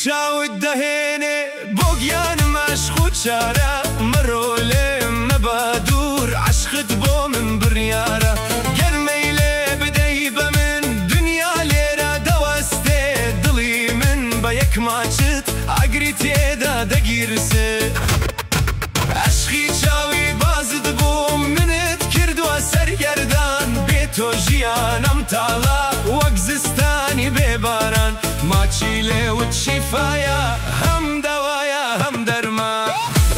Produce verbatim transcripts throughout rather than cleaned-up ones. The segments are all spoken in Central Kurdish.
چاوت دەهێنێ بۆ گیانم عەشق و چارە مەڕۆ لێم مەبا دوور عەشقت بۆ من بڕیارە گەرمەی لێ بدەی بە من دنیا لێرە دەوەستێ دڵی من بە یەک ماچت ئاگری تێدا دەگیرسێ عەشقی چاوی بازت بووم منت کردووە سەرگەردان بێ تۆ ژیانەم تاڵە وەک زستانی بێباران ماچی لێوت شیفایە هەم دەوایە هەم دەرمان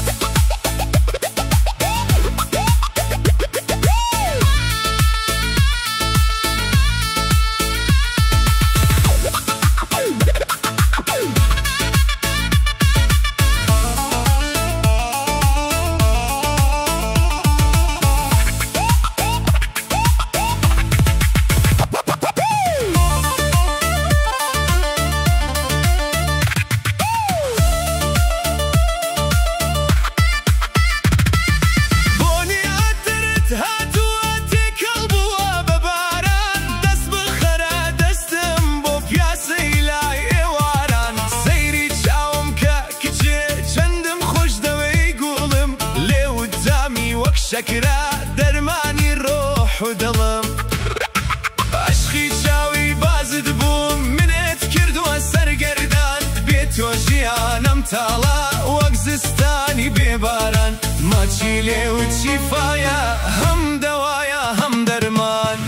شەکرە دەرمانی ڕۆح و دڵم عەشقی چاوی بازت بووم منت کردووە سەرگەردان بێ تۆ ژیانەم تاڵە وەک زستانی بێباران ماچی لێوت شیفایە هەم دەوایە هەم دەرمان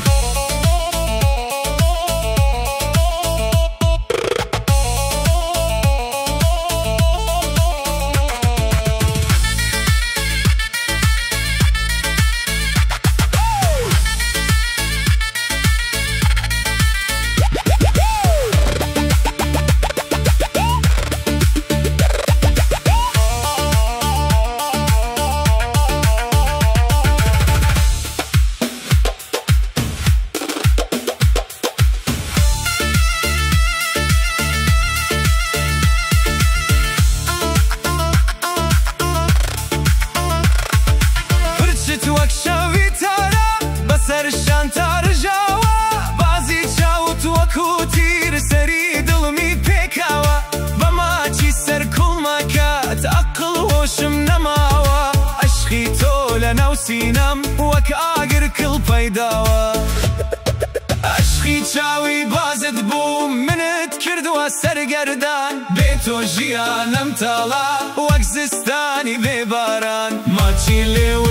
وەک شەوی تارە بەسەر شان تارژاوە بازی چاوت وەکو تیر سەری دڵمی پێکاوە بە ماچی سەر کوڵمەکەت عەقڵ هۆشم نەماوە عەشقی تۆ لەناو سینەم وەک ئاگر کڵ پەیداوە عەشقی چاوی بازت بووم منت کردووە سەرگەردان بێ تۆ ژیانەم تاڵە وەک زستانی بێباران ماچی لێو